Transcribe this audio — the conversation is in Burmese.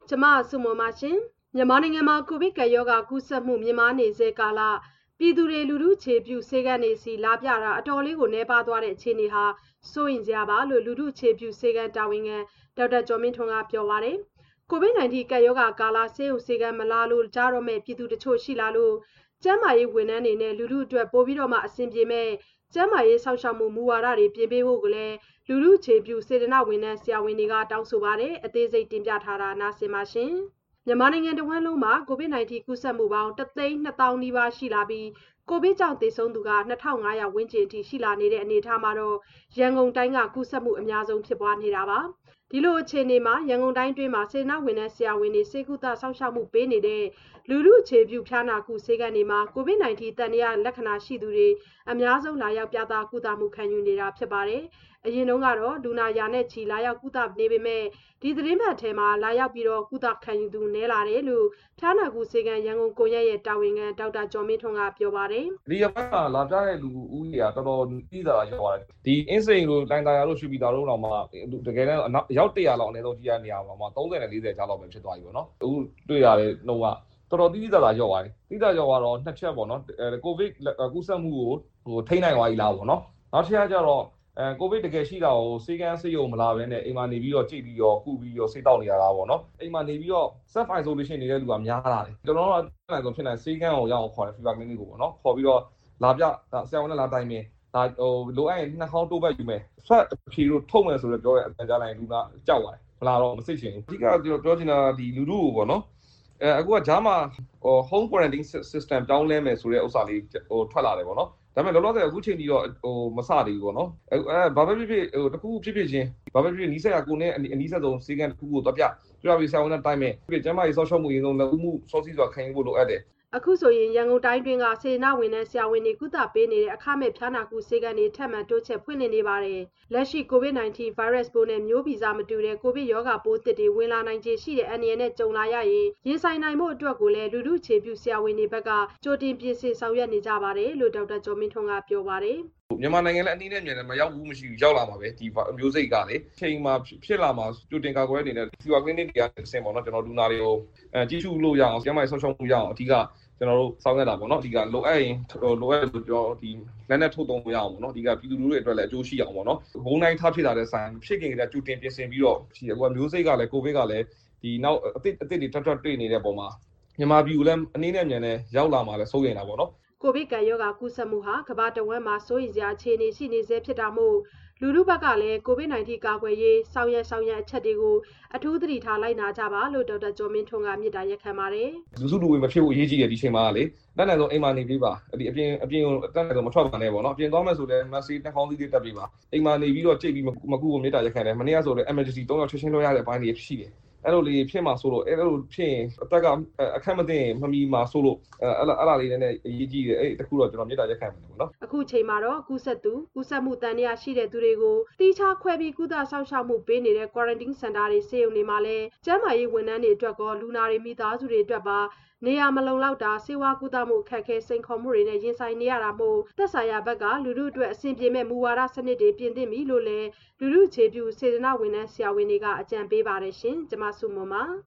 ကျမဆုမွန်ပါရှင်မြန်မာနိုင်ငံမှာကိုဗစ်ကပ်ရောဂါကူးစက်မှုမြင့်မားနေစေကာလပြည်သူတွေလူထုခြေပြုဆေးကန်းတွေစီလာပြတာအတော်လေးကိုနှဲပါသွားတဲ့အခြေအနေဟာစိုးရင်စရာပါလို့လူထုခြေပြုဆေးကန်းတာဝန်ခံဒေါက်တာကျော်မင်းထွန်းကပြောပါတယ်ကိုဗစ် -19 ကပ်ရောဂါကာလဆေးရုံဆေးကန်းမလာလို့ကြားတော့မဲ့ပြည်သူတချို့ရှိလာလို့ကျန်းမာရေးဝန်ထမ်းတွေနဲ့လူထုအတွက်ပိုပြီးတော့မှအဆင်ပြေမဲ့ကျန်းမာရေးစောင့်ရှောက်မှုမူဝါဒတွေပြင်ပေးဖို့ကလည်းလူထုခြေပြုစေတနာဝန်ထမ်းဆရာဝန်တွေကတောင်းဆိုပါတယ်အသေးစိတ်တင်ပြထားတာနားဆင်ပါရှင်မြန်မာနိုင်ငံတဝန်းလုံးမှာကိုဗစ် -19 ကူးစက်မှုပေါင်း1,200,000 နီးပါးရှိလာပြီးကိုဗစ်ကြောင့်သေဆုံးသူက2,500 ဝန်းကျင်အထိရှိလာနေတဲ့အနေအထားမှာတော့ရန်ကုန်တိုင်းကကူးစက်မှုအများဆုံးဖြစ်ပွားနေတာပါဒီလိုအခြေအနေမှာရန်ကုန်တိုင်းတွင်းမှာစေနာဝန်ထမ်းဆရာဝန်တွေစေကုသစောင့်ရှောက်မှုပေးနေတဲ့လူထုအခြေပြုဖျားနာကုဆေးကန်းတွေမှာကိုဗစ် -19 တန်ရာလက္ခဏာရှိသူတွေအများဆုံးလာရောက်ပြသကုသမှုခံယူနေတာဖြစ်ပါတယ်အရင်တုန်းကတော့လူနာရာနဲ့ချီလာရောက်ကုသနေပေမဲ့ဒီသတင်းပတ်ထဲမှာလာရောက်ပြီးတော့ကုသခံယူသူနည်းလာတယ်လို့ဖျားနာကုဆေးကန်းရန်ကုန်ကိုရက်ရဲ့တာဝန်ခံဒေါက်တာကျော်မင်းထွန်းကပြောပါတယ်ဒီရက်ပိုင်းမှာလာပြတဲ့လူဦးရေကတော်တော်ကြီးတာရောက်ပါတယ်ဒီအင်းစိန်လိုလိုင်တာယာလို့ရှိပြီးသားတော့တော့မှတကယ်တော့ရောက်100လောက်အနည်းဆုံးကြီးရနေရပါမှာ30နဲ့40ကြားလောက်ပဲဖြစ်သွားပြီပေါ့နော်အခုတွေ့ရတဲ့နှုန်းကတော်တော်တိတာရောက်ပါတယ်တိတာရောက်တော့နှစ်ချက်ပေါ့နော်ကိုဗစ်ကူးစက်မှုကိုထိန်းနိုင်သွားပြီလားပေါ့နော်နောက်တစ်ချက်ကျတော့ကိုဗစ်တကယ်ရှိတာကိုစေကန်းစေယုံမလာဘဲနဲ့အိမ်မှာနေပြီးတော့ကြည့်ပြီးတော့ကုပြီးတော့ဆေးတောက်နေရတာပေါ့နော်အိမ်မှာနေပြီးတော့ self isolation နေတဲ့လူကများလာတယ်ကျွန်တော်တို့ကနိုင်ဆုံးဖြစ်နိုင်စေကန်းကိုရအောင်ခေါ်တယ် fever clinic ကိုပေါ့နော်ခေါ်ပြီးတော့လာပြဆရာဝန်နဲ့လာတိုင်ပင်ဒါလိုအပ်ရင်နှာခေါင်းတိုးပတ်ယူမယ်ဆွတ်ဖြီလို့ထုတ်မယ်ဆိုတော့ပြောတဲ့အတန်ကြားလိုက်လူကကြောက်ပါတယ်မလာတော့မစိတ်ချင်ဘူးအဓိကပြောချင်တာဒီလူထုကိုပေါ့နော်အခုကဂျားမှာhome quarantine system တောင်းလဲမယ်ဆိုတဲ့ဥစ္စာလေးထွက်လာတယ်ပေါ့နော်ဒါပေမဲ့လောလောဆယ်အခုချိန်ကြီးတော့မစသေးဘူးပေါ့နော်ဘာပဲဖြစ်တခုဖြစ်ချင်းဘာပဲဖြစ်နီးစပ်ရာကိုနဲ့အနီးစပ်ဆုံးစေကန်းတစ်ခုကိုတော့ပြပြီးဆရာဝန်နဲ့တိုင်းမယ်ပြီးကျမကြီးဆောက်ရှောက်မှုရင်းဆုံးလက်ဦးမှုစောစီးစွာခံယူဖို့လိုအပ်တယ်အခုဆိုရင်ရန်ကုန်တိုင်းတွင်းကစေနာဝန်ထမ်းဆရာဝန်တွေကုသပေးနေတဲ့အခမဲ့ဖျားနာကုဆေးကန်းတွေထပ်မံတိုးချဲ့ဖွင့်လှစ်နေပါတယ်။လက်ရှိကိုဗစ် -19 ဗိုင်းရပ်စ်ပိုးနဲ့မျိုးဗီဇမတူတဲ့ကိုဗစ်ရောဂါပိုးသစ်တွေဝင်လာနိုင်ခြေရှိတဲ့အန္တရာယ်နဲ့ကြုံလာရရင်ရင်ဆိုင်နိုင်ဖို့အတွက်ကိုလည်းလူထုခြေပြုဆရာဝန်တွေဘက်ကကြိုတင်ပြင်ဆင်ဆောင်ရွက်နေကြပါတယ်လို့ဒေါက်တာကျော်မင်းထွန်းကပြောပါတယ်။မြန်မာနိုင်ငံလည်းအနည်းနဲ့မြန်လည်းမရောက်ဘူးမရှိဘူးရောက်လာမှာပဲဒီမျိုးစိတ်ကလေချိန်မှာဖြစ်လာမှာကြိုတင်ကာကွယ်နေတဲ့ fever clinic တွေကဆင်ပေါ့နော်ကျွန်တော်လူနာတွေကိုကြီးစုလို့ရအောင်ကျန်းမာရေးဆောက်ရှောက်မှုရအောင်အဓိကကျွန်တော်တို့စောင့်ရတာပေါ့နော်ဒီကလိုအပ်ရင်လိုအပ်လို့ပြောဒီလက်နဲ့ထုတ်သုံးလို့ရအောင်ပေါ့နော်ဒီကပြည်သူလူထုတွေအတွက်လည်းအကျိုးရှိအောင်ပေါ့နော်ဘုံတိုင်းထားဖြစ်လာတဲ့ဆိုင်ဖြစ်ခင်ကကြိုတင်ပြင်ဆင်ပြီးတော့ဒီအခုမျိုးစိတ်ကလည်းကိုဗစ်ကလည်းဒီနောက်အစ်တွေထပ်တွေ့နေတဲ့ပုံမှာမြန်မာပြည်ကလည်းအနည်းနဲ့မြန်နဲ့ရောက်လာမှာလည်းစိုးရိမ်တာပေါ့နော်ကိုဗစ်ကပ်ရောဂါကူးစက်မှုဟာကမ္ဘာတဝန်းမှာစိုးရိမ်စရာအခြေအနေရှိနေဆဲဖြစ်တာမို့လူထုဘက်ကလည်းကိုဗစ် -19 ကာကွယ်ရေးဆောင်ရွက်အချက်တွေကိုအထူးသတိထားလိုက်နာကြပါလို့ဒေါက်တာကျော်မင်းထွန်းကမေတ္တာရက်ခံပါတယ်လူစုလူဝေးမဖြစ်ဘူးအရေးကြီးတယ်ဒီချိန်မှာလေတက်နိုင်ဆုံးအိမ်မှာနေပြီးပါဒီအပြင်ကိုတက်နိုင်ဆုံးမထွက်ပါနဲ့ပေါ့နော်အပြင်သွားမယ်ဆိုလည်း mask နှာခေါင်းစည်းတွေတပ်ပြီးပါအိမ်မှာနေပြီးတော့ကြိတ်ပြီးမကူကိုမေတ္တာရက်ခံတယ်မနေ့ကဆိုလည်း emergency 3ရောက်ချက်ချင်းလွှဲရတဲ့အပိုင်းတွေရှိတယ်အဲ့လိုလေးဖြစ်မှာဆိုလို့အဲ့လိုဖြစ်ရင်အသက်ကအခက်မသိရင်မမီမှာဆိုလို့အဲ့လာလေးနဲ့အရေးကြီးတယ်အဲ့တခုတော့ကျွန်တော်မေတ္တာရက်ခံပါတယ်ပေါ့နော်အခုချိန်မှာတော့ကူးစက်မှုတန်ရာရှိတဲ့သူတွေကိုတီးခြားခွဲပြီးကုသဆောင်ရှောက်မှုပေးနေတဲ့ quarantine center တွေစေုံတွေမှာလည်းကျန်းမာရေးဝန်ထမ်းတွေအတွက်ကောလူနာတွေမိသားစုတွေအတွက်ပါနေရာမလုံလောက်တာစေဝါကုသမှုအခက်အခဲစိန်ခေါ်မှုတွေနဲ့ရင်ဆိုင်နေရတာမို့သက်ဆိုင်ရာဘက်ကလူထုအတွက်အဆင်ပြေမဲ့မူဝါဒစနစ်တွေပြင်သင့်ပြီလို့လည်းလူထုခြေပြုစေတနာဝန်ထမ်းဆရာဝန်တွေကအကြံပေးပါတယ်ရှင်ကျွန်မဆုမွန်ပါ